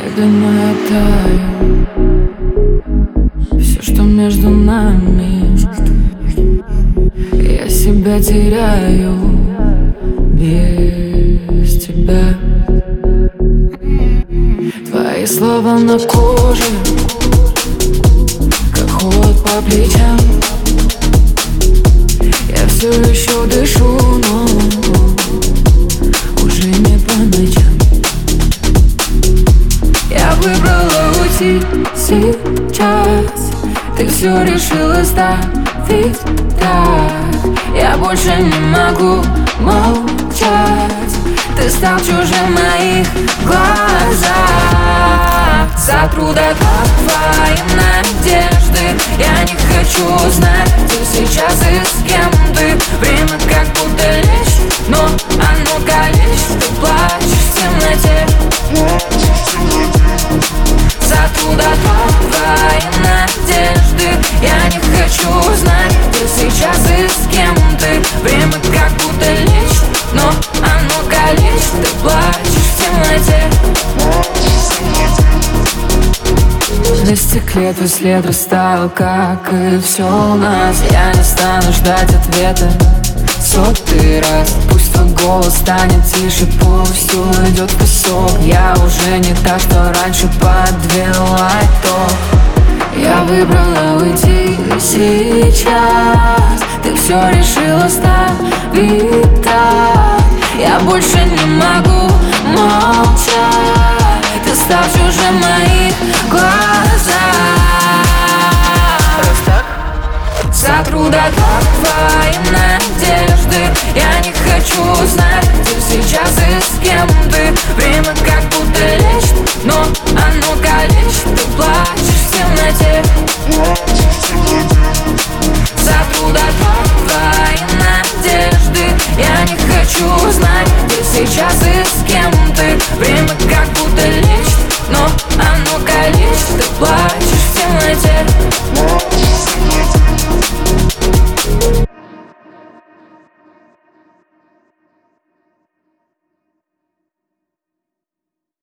Медленно таю все, что между нами. Я себя теряю без тебя. Твои слова на коже, как холод по плечам. Я все еще дышу, но уже не по ночам. Я выбрала уйти сейчас. Ты все решила оставить так. Я больше не могу молчать. Ты стал чужим в моих глазах. Сотру до твои надежды. Я не хочу знать, ты сейчас и с кем ты. Время как будто лечь, но оно калечит. Ты плачешь в темноте. Сотру до твои надежды. Я не хочу знать, ты сейчас и с кем ты. Время как будто лечь, но оно калечит. Ты плачешь в темноте. На стекле твой след растаял, как и все у нас. Я не стану ждать ответа сотый раз. Пусть твой голос станет тише, пусть уйдет в песок. Я уже не та, что раньше подвела итог. Я выбрала уйти сейчас. Ты все решила оставить так. Я больше не могу молчать. Ты стал чужим в моих глазах. Сотру до твои надежды. Я не хочу знать, ты сейчас и с кем ты. Время как